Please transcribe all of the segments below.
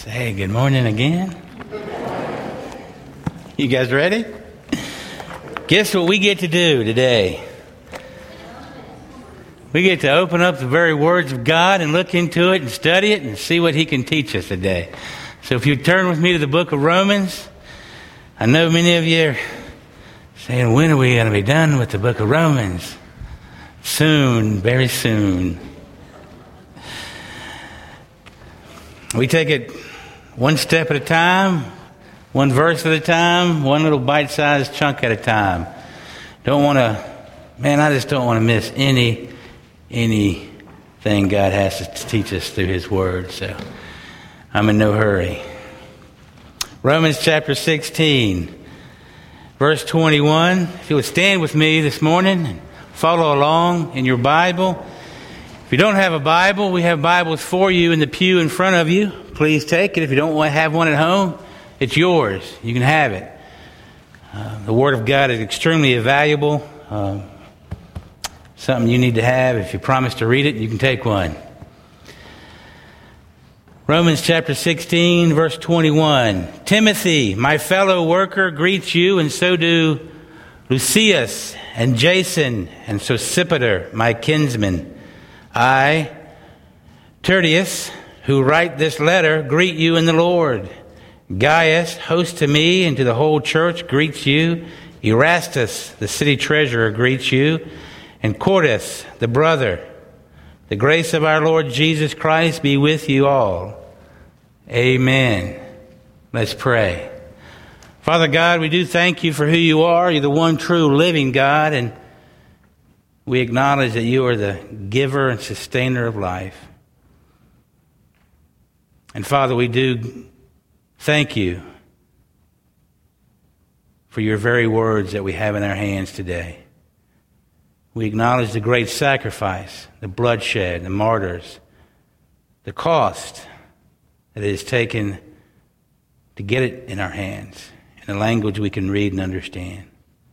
Hey, good morning again. You guys ready? Guess what we get to do today? We get to open up the very words of God and look into it and study it and see what He can teach us today. So if you turn with me to the book of Romans, I know many of you are saying, when are we going to be done with the book of Romans? Soon, very soon. We take it one step at a time, one verse at a time, one little bite-sized chunk at a time. I just don't want to miss anything God has to teach us through His Word. So I'm in no hurry. Romans chapter 16, verse 21. If you would stand with me this morning and follow along in your Bible. If you don't have a Bible, we have Bibles for you in the pew in front of you. Please take it. If you don't have one at home, it's yours. You can have it. The Word of God is extremely valuable. Something you need to have. If you promise to read it, you can take one. Romans chapter 16, verse 21. Timothy, my fellow worker, greets you, and so do Lucius and Jason and Sosipater, my kinsmen. I, Tertius, who write this letter, greet you in the Lord. Gaius, host to me and to the whole church, greets you. Erastus, the city treasurer, greets you. And Quartus, the brother. The grace of our Lord Jesus Christ be with you all. Amen. Let's pray. Father God, we do thank you for who you are. You're the one true living God, and we acknowledge that you are the giver and sustainer of life. And Father, we do thank you for your very words that we have in our hands today. We acknowledge the great sacrifice, the bloodshed, the martyrs, the cost that it has taken to get it in our hands in a language we can read and understand.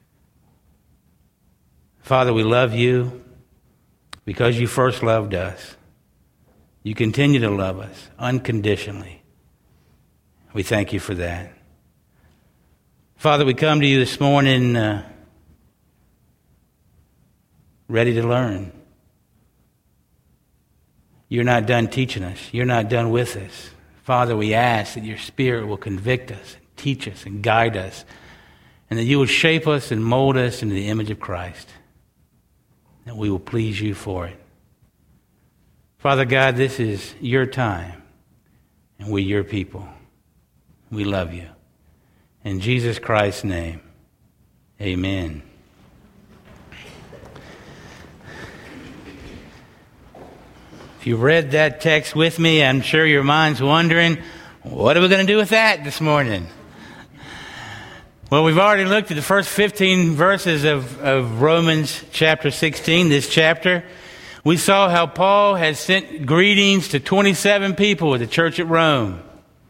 Father, we love you because you first loved us. You continue to love us unconditionally. We thank you for that. Father, we come to you this morning ready to learn. You're not done teaching us. You're not done with us. Father, we ask that your Spirit will convict us, and teach us, and guide us, and that you will shape us and mold us into the image of Christ. And we will please you for it. Father God, this is your time, and we're your people. We love you. In Jesus Christ's name, amen. If you read that text with me, I'm sure your mind's wondering, what are we going to do with that this morning? Well, we've already looked at the first 15 verses of Romans chapter 16, this chapter. We saw how Paul has sent greetings to 27 people at the church at Rome.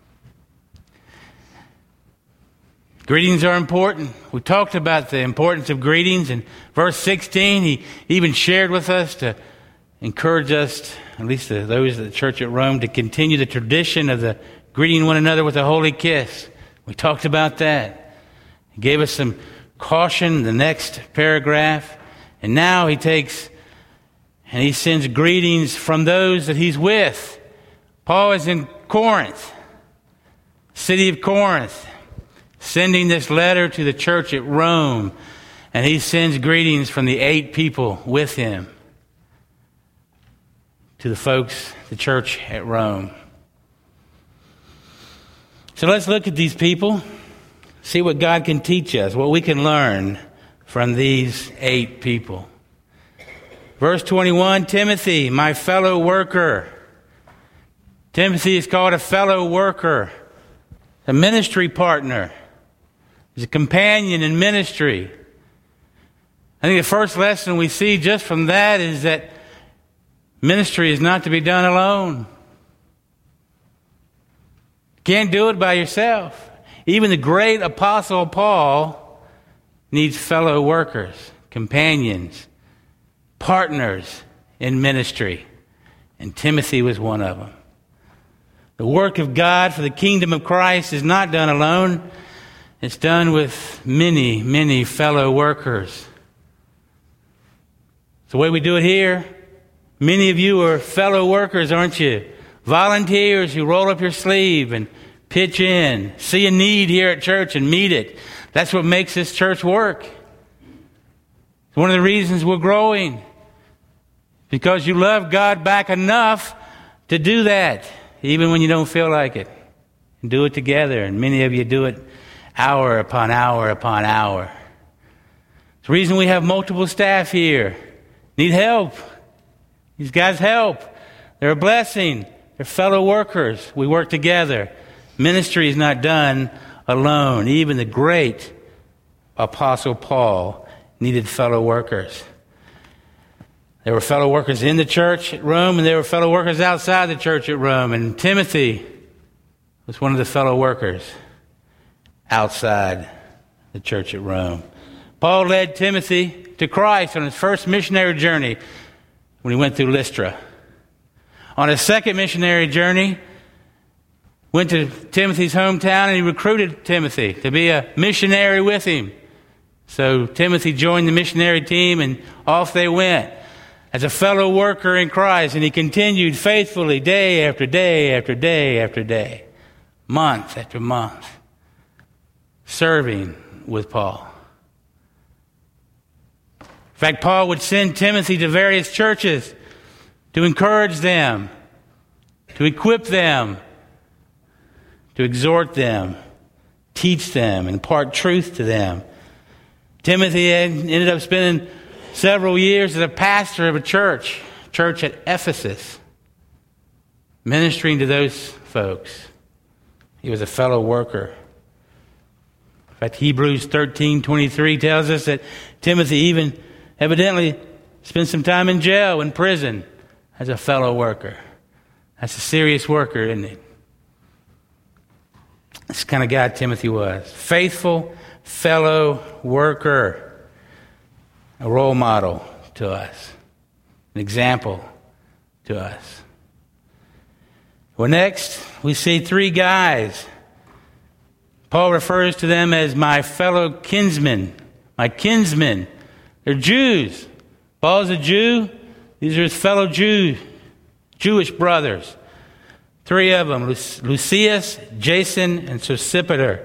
Greetings are important. We talked about the importance of greetings. In verse 16, he even shared with us to encourage us, at least those at the church at Rome, to continue the tradition of the greeting one another with a holy kiss. We talked about that. He gave us some caution in the next paragraph. And now he takes and he sends greetings from those that he's with. Paul is in Corinth, city of Corinth, sending this letter to the church at Rome. And he sends greetings from the 8 people with him to the folks, the church at Rome. So let's look at these people, see what God can teach us, what we can learn from these 8 people. Verse 21, Timothy, my fellow worker. Timothy is called a fellow worker, a ministry partner. He's a companion in ministry. I think the first lesson we see just from that is that ministry is not to be done alone. You can't do it by yourself. Even the great apostle Paul needs fellow workers, companions, partners in ministry. And Timothy was one of them. The work of God for the kingdom of Christ is not done alone. It's done with many, many fellow workers. It's the way we do it here. Many of you are fellow workers, aren't you? Volunteers who roll up your sleeve and pitch in, see a need here at church and meet it. That's what makes this church work. It's one of the reasons we're growing. Because you love God back enough to do that, even when you don't feel like it. And do it together. And many of you do it hour upon hour upon hour. It's the reason we have multiple staff here. Need help. These guys help. They're a blessing. They're fellow workers. We work together. Ministry is not done alone. Even the great Apostle Paul needed fellow workers. There were fellow workers in the church at Rome, and there were fellow workers outside the church at Rome. And Timothy was one of the fellow workers outside the church at Rome. Paul led Timothy to Christ on his first missionary journey when he went through Lystra. On his second missionary journey, went to Timothy's hometown, and he recruited Timothy to be a missionary with him. So Timothy joined the missionary team, and off they went as a fellow worker in Christ. And he continued faithfully day after day after day after day, month after month, serving with Paul. In fact, Paul would send Timothy to various churches to encourage them, to equip them, to exhort them, teach them, and impart truth to them. Timothy ended up spending several years as a pastor of a church at Ephesus, ministering to those folks. He was a fellow worker. In fact, Hebrews 13:23 tells us that Timothy even evidently spent some time in jail, in prison, as a fellow worker. That's a serious worker, isn't it? That's the kind of guy Timothy was. Faithful fellow worker. A role model to us. An example to us. Well, next, we see three guys. Paul refers to them as my fellow kinsmen. My kinsmen. They're Jews. Paul's a Jew. These are his fellow Jewish brothers. Three of them, Lucius, Jason, and Sosipater.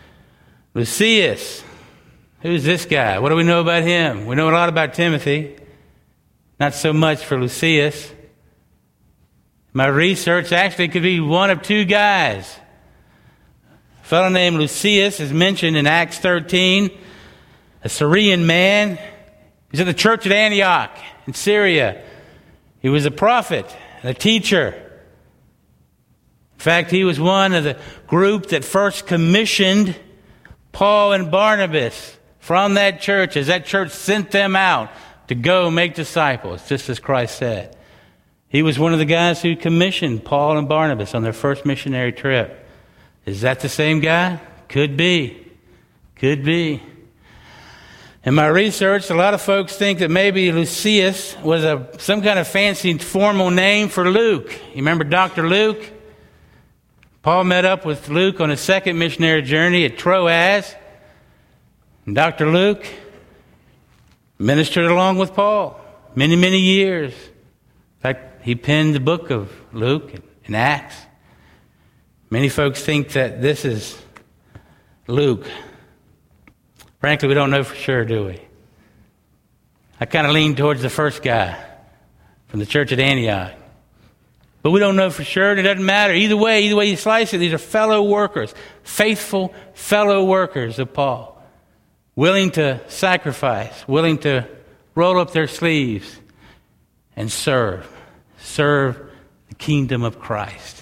Lucius, who's this guy? What do we know about him? We know a lot about Timothy. Not so much for Lucius. My research actually could be one of two guys. A fellow named Lucius is mentioned in Acts 13, a Syrian man. He's at the church at Antioch in Syria. He was a prophet and a teacher. In fact, he was one of the group that first commissioned Paul and Barnabas from that church, as that church sent them out to go make disciples, just as Christ said. He was one of the guys who commissioned Paul and Barnabas on their first missionary trip. Is that the same guy? Could be. Could be. In my research, a lot of folks think that maybe Lucius was some kind of fancy formal name for Luke. You remember Dr. Luke? Paul met up with Luke on his second missionary journey at Troas. And Dr. Luke ministered along with Paul many, many years. In fact, he penned the book of Luke in Acts. Many folks think that this is Luke. Frankly, we don't know for sure, do we? I kind of lean towards the first guy from the church at Antioch. But we don't know for sure, and it doesn't matter. Either way you slice it, these are fellow workers, faithful fellow workers of Paul, willing to sacrifice, willing to roll up their sleeves and serve the kingdom of Christ.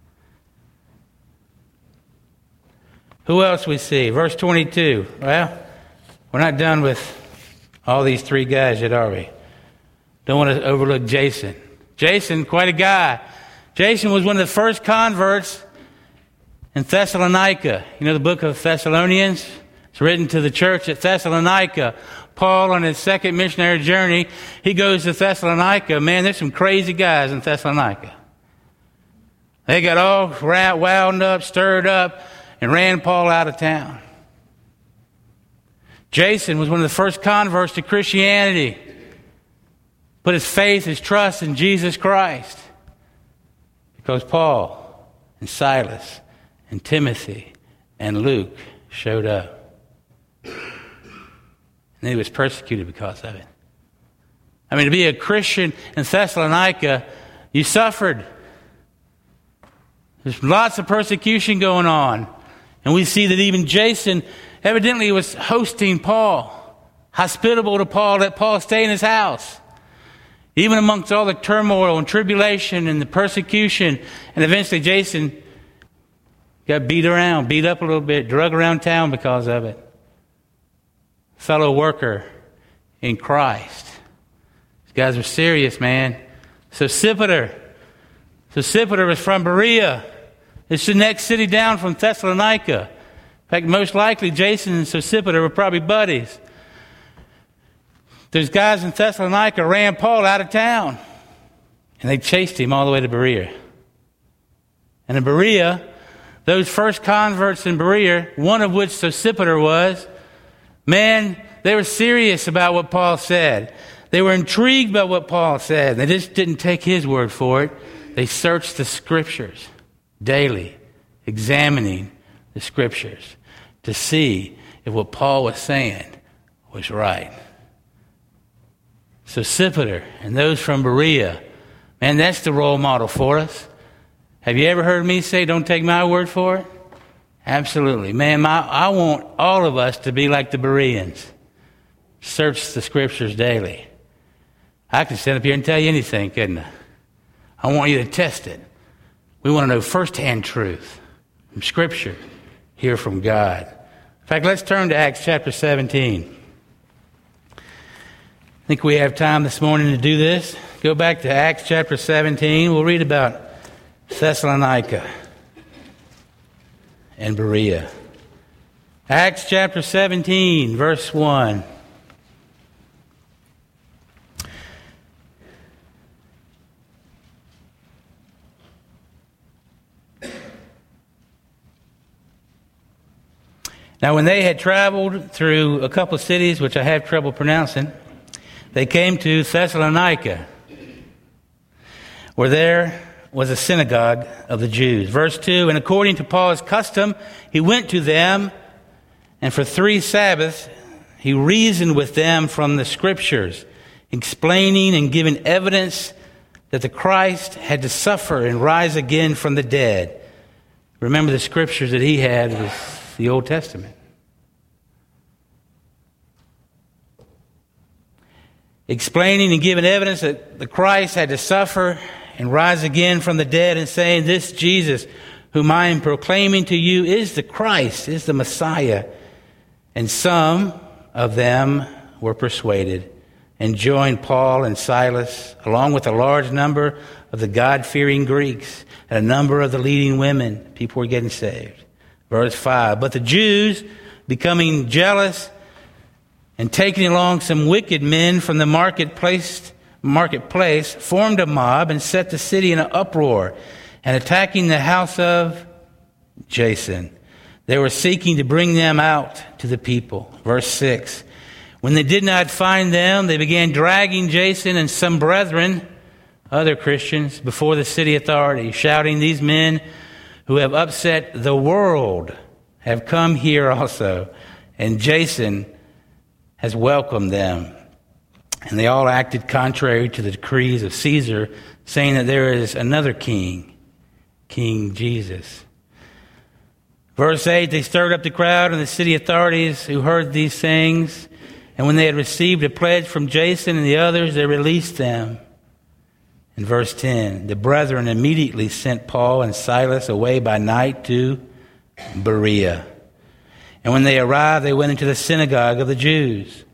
Who else we see? Verse 22. Well, we're not done with all these three guys yet, are we? Don't want to overlook Jason. Jason, quite a guy. Jason was one of the first converts in Thessalonica. You know the book of Thessalonians? It's written to the church at Thessalonica. Paul, on his second missionary journey, he goes to Thessalonica. Man, there's some crazy guys in Thessalonica. They got all wound up, stirred up, and ran Paul out of town. Jason was one of the first converts to Christianity. Put his faith, his trust in Jesus Christ. Because Paul and Silas and Timothy and Luke showed up. And he was persecuted because of it. I mean, to be a Christian in Thessalonica, you suffered. There's lots of persecution going on. And we see that even Jason evidently was hosting Paul, hospitable to Paul, let Paul stay in his house. Even amongst all the turmoil and tribulation and the persecution. And eventually Jason got beat up a little bit, drug around town because of it. Fellow worker in Christ. These guys were serious, man. Sosipater was from Berea. It's the next city down from Thessalonica. In fact, most likely Jason and Sosipater were probably buddies. Those guys in Thessalonica ran Paul out of town. And they chased him all the way to Berea. And in Berea, those first converts in Berea, one of which Sosipater was, man, they were serious about what Paul said. They were intrigued by what Paul said. They just didn't take his word for it. They searched the Scriptures daily, examining the Scriptures to see if what Paul was saying was right. Sosipater and those from Berea, man, that's the role model for us. Have you ever heard me say, don't take my word for it? Absolutely. Man, I want all of us to be like the Bereans. Search the Scriptures daily. I can stand up here and tell you anything, couldn't I? I want you to test it. We want to know firsthand truth from Scripture, hear from God. In fact, let's turn to Acts chapter 17. I think we have time this morning to do this. Go back to Acts chapter 17. We'll read about Thessalonica and Berea. Acts chapter 17, verse 1. Now, when they had traveled through a couple of cities, which I have trouble pronouncing, they came to Thessalonica, where there was a synagogue of the Jews. Verse 2, and according to Paul's custom, he went to them, and for 3 Sabbaths he reasoned with them from the Scriptures, explaining and giving evidence that the Christ had to suffer and rise again from the dead. Remember, the Scriptures that he had was the Old Testament. Explaining and giving evidence that the Christ had to suffer and rise again from the dead, and saying, this Jesus, whom I am proclaiming to you, is the Christ, is the Messiah. And some of them were persuaded and joined Paul and Silas, along with a large number of the God-fearing Greeks and a number of the leading women. People were getting saved. Verse 5, but the Jews, becoming jealous and taking along some wicked men from the marketplace, formed a mob and set the city in an uproar, and attacking the house of Jason, they were seeking to bring them out to the people. Verse 6, when they did not find them, they began dragging Jason and some brethren, other Christians, before the city authorities, shouting, these men who have upset the world have come here also, and Jason has welcomed them. And they all acted contrary to the decrees of Caesar, saying that there is another king, King Jesus. Verse 8, they stirred up the crowd and the city authorities who heard these things, and when they had received a pledge from Jason and the others, they released them. In verse 10, the brethren immediately sent Paul and Silas away by night to Berea. And when they arrived, they went into the synagogue of the Jews.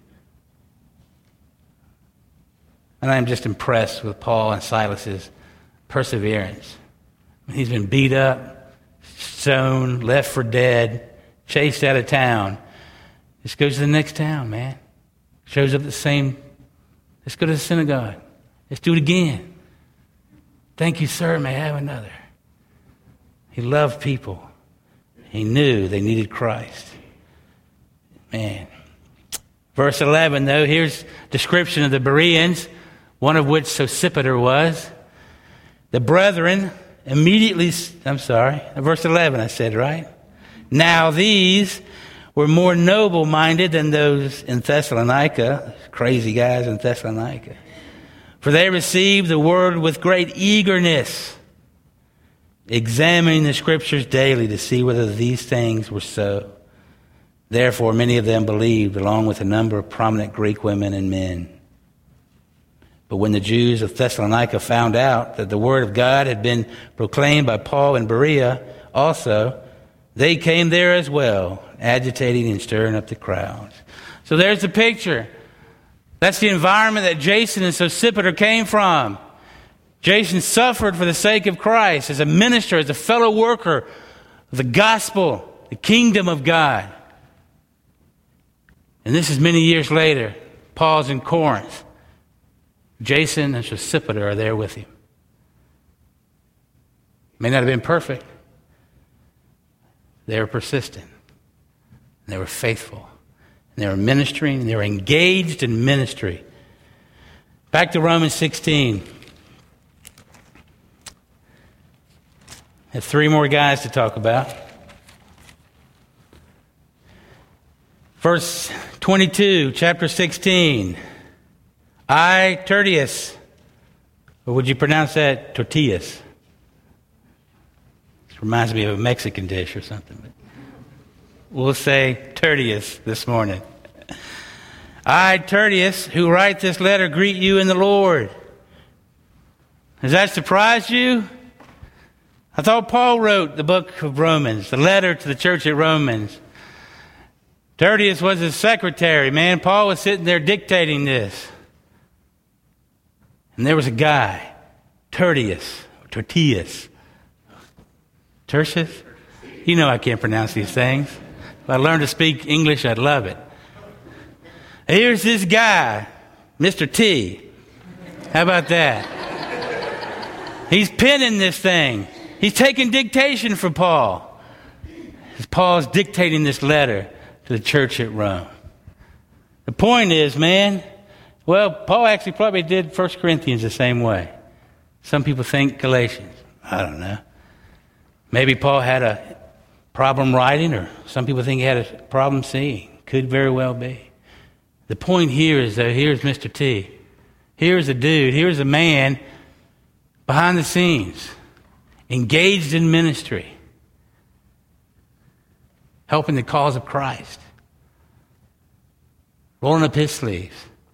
And I'm just impressed with Paul and Silas's perseverance. He's been beat up, stoned, left for dead, chased out of town. Just goes to the next town, man. Shows up the same. Let's go to the synagogue. Let's do it again. Thank you, sir. May I have another? He loved people. He knew they needed Christ. Man. Verse 11, though, here's description of the Bereans, one of which Sosipater was. The brethren immediately, verse 11 I said, right? Now these were more noble-minded than those in Thessalonica, crazy guys in Thessalonica. For they received the word with great eagerness, examining the Scriptures daily to see whether these things were so. Therefore, many of them believed, along with a number of prominent Greek women and men. But when the Jews of Thessalonica found out that the word of God had been proclaimed by Paul in Berea also, they came there as well, agitating and stirring up the crowds. So there's the picture. That's the environment that Jason and Sosipater came from. Jason suffered for the sake of Christ as a minister, as a fellow worker of the gospel, the kingdom of God. And this is many years later. Paul's in Corinth. Jason and Sosipater are there with him. May not have been perfect. They were persistent. They were faithful. And they were ministering. And they were engaged in ministry. Back to Romans 16. I have 3 more guys to talk about. Verse 22, chapter 16. I, Tertius, or would you pronounce that Tortillas? This reminds me of a Mexican dish or something. We'll say Tertius this morning. I, Tertius, who write this letter, greet you in the Lord. Does that surprise you? I thought Paul wrote the book of Romans, the letter to the church at Romans. Tertius was his secretary, man. Paul was sitting there dictating this. And there was a guy, Tertius. Tertius. You know I can't pronounce these things. If I learned to speak English, I'd love it. Here's this guy, Mr. T. How about that? He's penning this thing. He's taking dictation for Paul. As Paul's dictating this letter to the church at Rome. The point is, man, well, Paul actually probably did 1 Corinthians the same way. Some people think Galatians. I don't know. Maybe Paul had a problem writing, or some people think he had a problem seeing. Could very well be. The point here is, though, here's Mr. T. Here's a dude. Here's a man behind the scenes, engaged in ministry, helping the cause of Christ, rolling up his sleeves,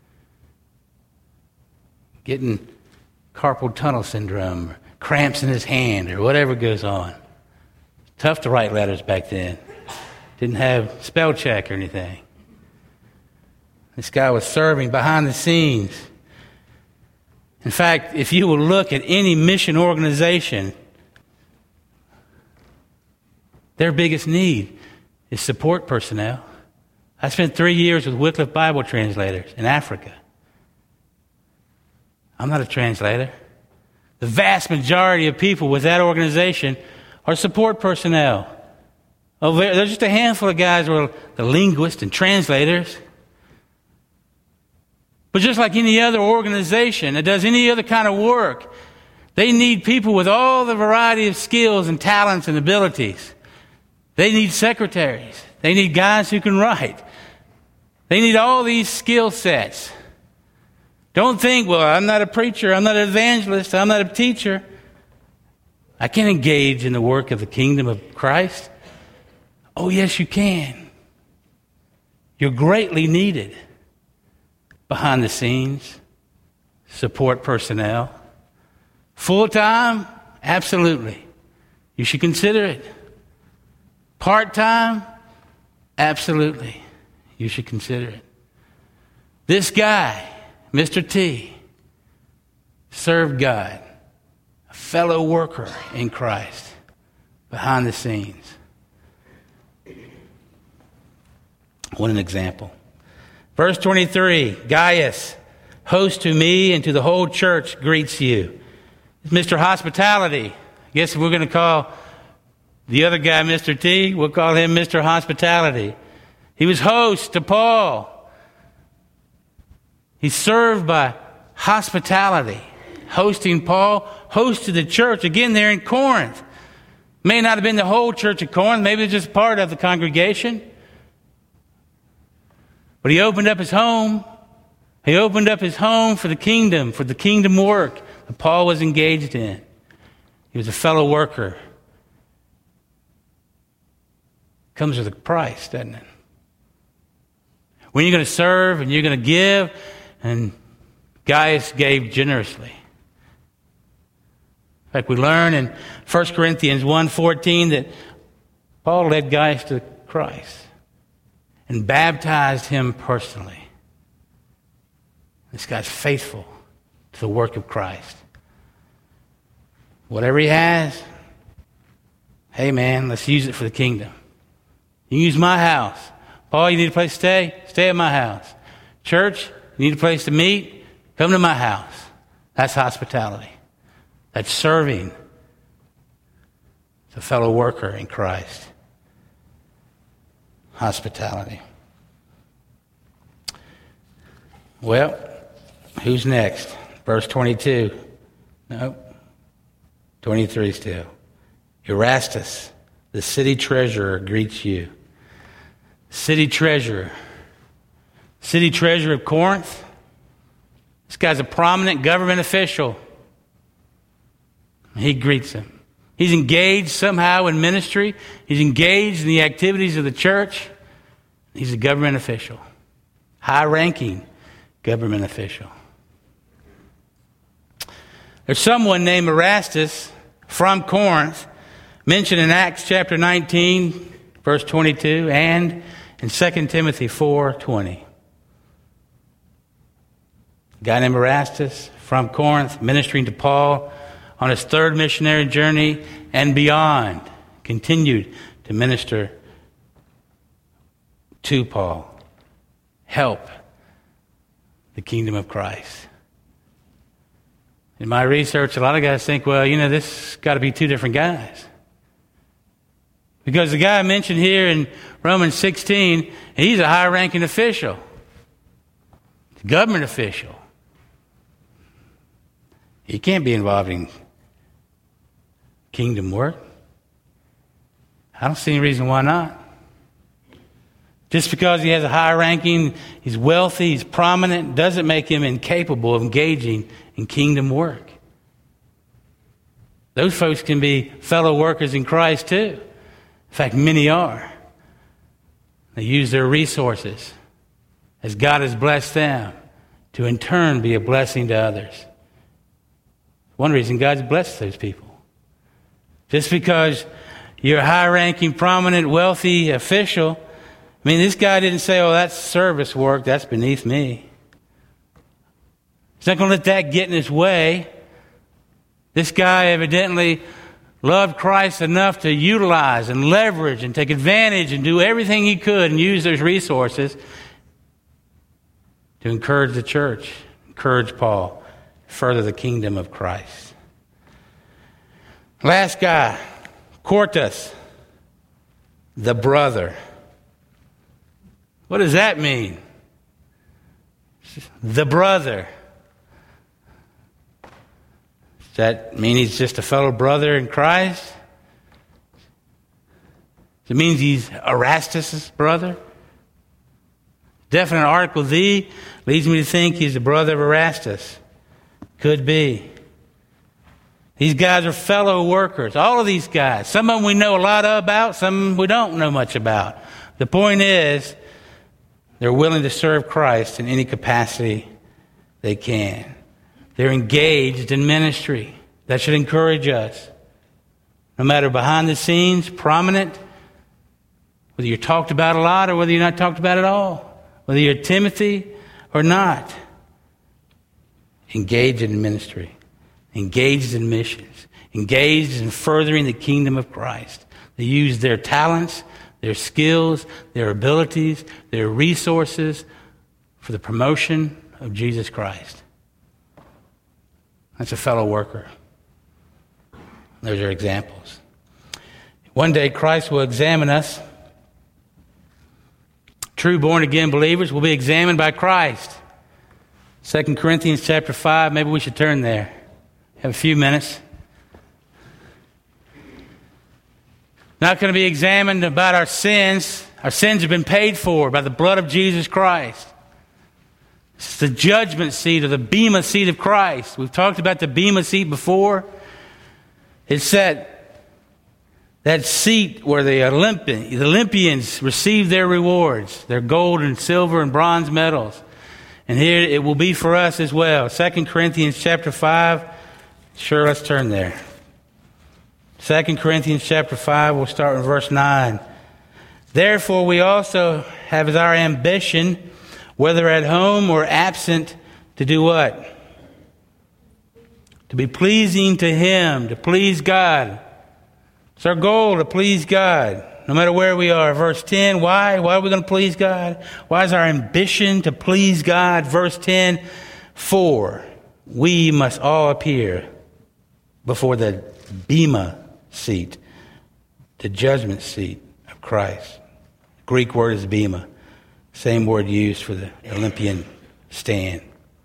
getting carpal tunnel syndrome, or cramps in his hand, or whatever goes on. Tough to write letters back then. Didn't have spell check or anything. This guy was serving behind the scenes. In fact, if you will look at any mission organization, their biggest need is support personnel. I spent 3 years with Wycliffe Bible translators in Africa. I'm not a translator. The vast majority of people with that organization are support personnel. There's just a handful of guys who are the linguists and translators. But just like any other organization that does any other kind of work, they need people with all the variety of skills and talents and abilities. They need secretaries. They need guys who can write. They need all these skill sets. Don't think, well, I'm not a preacher, I'm not an evangelist, I'm not a teacher. I can engage in the work of the kingdom of Christ. Oh, yes, you can. You're greatly needed. Behind the scenes, support personnel. Full-time? Absolutely. You should consider it. Part-time? Absolutely. You should consider it. This guy, Mr. T, served God, a fellow worker in Christ, behind the scenes. What an example. Verse 23, Gaius, host to me and to the whole church, greets you. Mr. Hospitality. I guess we're going to call The other guy, Mr. T, we'll call him Mr. Hospitality. He was host to Paul. He served by hospitality, hosting Paul, hosted the church, again there in Corinth. May not have been the whole church of Corinth, maybe just part of the congregation. But he opened up his home. He opened up his home for the kingdom work that Paul was engaged in. He was a fellow worker. Comes with a price, doesn't it? When you're going to serve and you're going to give, and Gaius gave generously. In fact, we learn in 1 Corinthians 1:14 that Paul led Gaius to Christ and baptized him personally. This guy's faithful to the work of Christ. Whatever he has, hey man, let's use it for the kingdom. You use my house. Paul, you need a place to stay? Stay at my house. Church, you need a place to meet? Come to my house. That's hospitality. That's serving the fellow worker in Christ. Hospitality. Well, who's next? Verse 22. Nope. 23 still. Erastus, the city treasurer, greets you. City treasurer. City treasurer of Corinth. This guy's a prominent government official. He greets him. He's engaged somehow in ministry. He's engaged in the activities of the church. He's a government official. High-ranking government official. There's someone named Erastus from Corinth mentioned in Acts chapter 19, verse 22, and in 2 Timothy 4:20. A guy named Erastus from Corinth, ministering to Paul on his third missionary journey and beyond, continued to minister to Paul. Help the kingdom of Christ. In my research, a lot of guys think, well, this got to be two different guys. Because the guy I mentioned here in Romans 16, he's a high-ranking official, government official. He can't be involved in kingdom work. I don't see any reason why not. Just because he has a high ranking, he's wealthy, he's prominent, doesn't make him incapable of engaging in kingdom work. Those folks can be fellow workers in Christ too. In fact, many are. They use their resources as God has blessed them to in turn be a blessing to others. One reason God's blessed those people. Just because you're a high-ranking, prominent, wealthy official, this guy didn't say, oh, that's service work, that's beneath me. He's not going to let that get in his way. This guy evidently loved Christ enough to utilize and leverage and take advantage and do everything he could and use those resources to encourage the church, encourage Paul, further the kingdom of Christ. Last guy, Quartus, the brother. What does that mean? The brother. Does that mean he's just a fellow brother in Christ? Does it mean he's Erastus' brother? Definite article "the" leads me to think he's the brother of Erastus. Could be. These guys are fellow workers. All of these guys. Some of them we know a lot about, some we don't know much about. The point is, they're willing to serve Christ in any capacity they can. They're engaged in ministry. That should encourage us. No matter behind the scenes, prominent, whether you're talked about a lot or whether you're not talked about at all, whether you're Timothy or not. Engaged in ministry, engaged in missions, engaged in furthering the kingdom of Christ. They use their talents, their skills, their abilities, their resources for the promotion of Jesus Christ. That's a fellow worker. Those are examples. One day Christ will examine us. True born-again believers will be examined by Christ. 2 Corinthians chapter 5, maybe we should turn there. Have a few minutes. Not going to be examined about our sins. Our sins have been paid for by the blood of Jesus Christ. It's the judgment seat or the bema seat of Christ. We've talked about the bema seat before. It's that seat where the Olympians receive their rewards, their gold and silver and bronze medals. And here it will be for us as well. 2 Corinthians chapter 5. Sure, let's turn there. 2 Corinthians chapter 5, we'll start with verse 9. Therefore we also have as our ambition, whether at home or absent, to do what? To be pleasing to Him, to please God. It's our goal to please God, no matter where we are. Verse 10, why? Why are we going to please God? Why is our ambition to please God? Verse 10, for we must all appear before the bema seat, the judgment seat of Christ. Greek word is bema, same word used for the Olympian stand.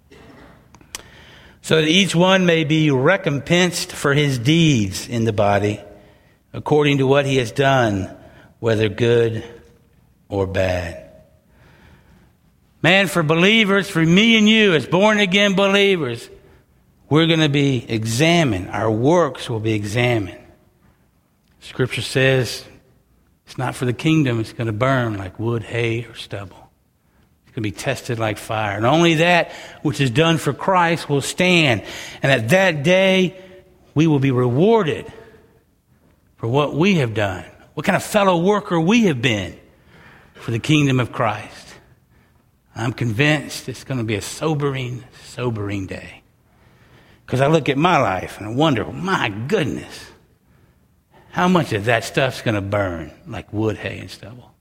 So that each one may be recompensed for his deeds in the body, according to what he has done, whether good or bad. Man, for believers, for me and you as born-again believers, we're going to be examined. Our works will be examined. Scripture says it's not for the kingdom. It's going to burn like wood, hay, or stubble. It's going to be tested like fire. And only that which is done for Christ will stand. And at that day, we will be rewarded for what we have done, what kind of fellow worker we have been for the kingdom of Christ. I'm convinced it's going to be a sobering day. Because I look at my life and I wonder, my goodness, how much of that stuff's going to burn like wood, hay, and stubble?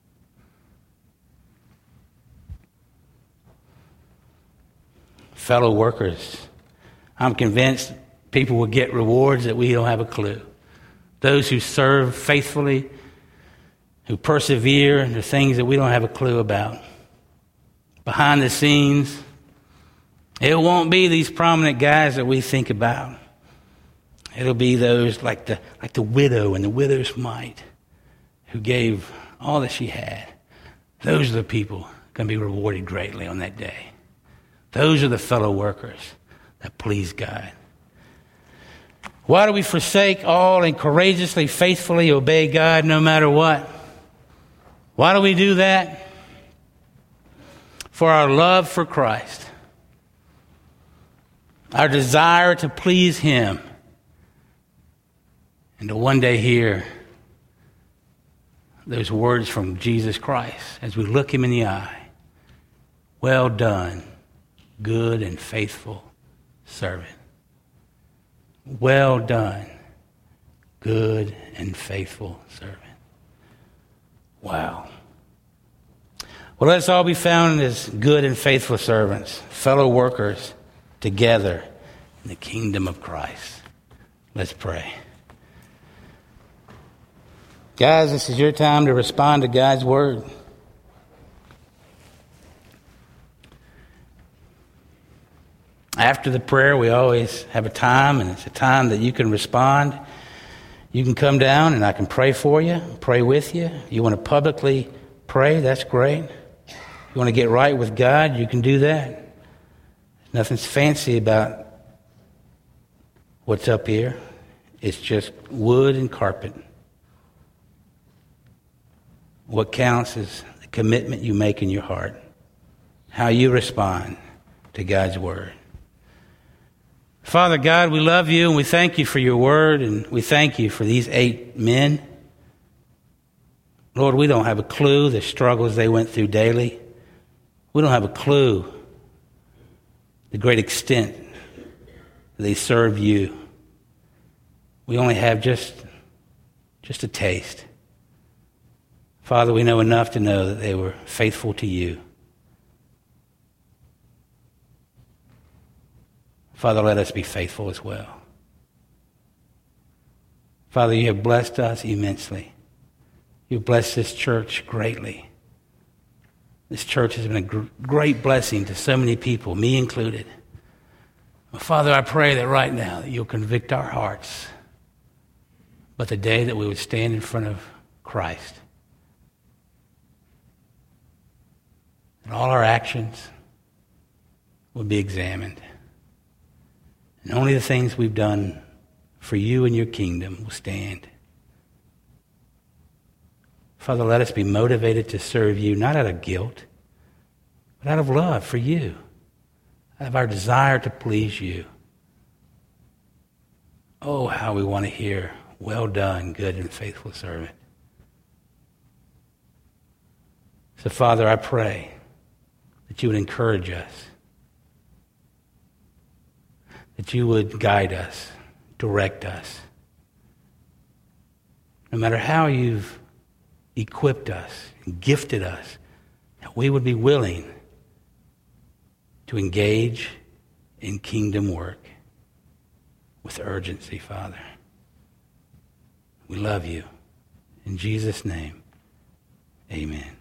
Fellow workers, I'm convinced people will get rewards that we don't have a clue. Those who serve faithfully, who persevere in the things that we don't have a clue about. Behind the scenes, it won't be these prominent guys that we think about. It'll be those like the widow and the widow's mite who gave all that she had. Those are the people going to be rewarded greatly on that day. Those are the fellow workers that please God. Why do we forsake all and courageously, faithfully obey God no matter what? Why do we do that? For our love for Christ. Our desire to please Him. And to one day hear those words from Jesus Christ as we look Him in the eye. Well done, good and faithful servant. Well done, good and faithful servant. Wow. Well, let's all be found as good and faithful servants, fellow workers together in the kingdom of Christ. Let's pray. Guys, this is your time to respond to God's word. After the prayer, we always have a time, and it's a time that you can respond. You can come down, and I can pray for you, pray with you. You want to publicly pray, that's great. You want to get right with God, you can do that. Nothing's fancy about what's up here. It's just wood and carpet. What counts is the commitment you make in your heart, how you respond to God's word. Father God, we love you and we thank you for your word, and we thank you for these 8 men. Lord, we don't have a clue the struggles they went through daily. We don't have a clue the great extent they served you. We only have just a taste. Father, we know enough to know that they were faithful to you. Father, let us be faithful as well. Father, you have blessed us immensely. You've blessed this church greatly. This church has been a great blessing to so many people, me included. Well, Father, I pray that right now that you'll convict our hearts, but the day that we would stand in front of Christ, and all our actions would be examined. And only the things we've done for you and your kingdom will stand. Father, let us be motivated to serve you, not out of guilt, but out of love for you, out of our desire to please you. Oh, how we want to hear, well done, good and faithful servant. So, Father, I pray that you would encourage us, that you would guide us, direct us. No matter how you've equipped us and gifted us, that we would be willing to engage in kingdom work with urgency, Father. We love you. In Jesus' name, amen.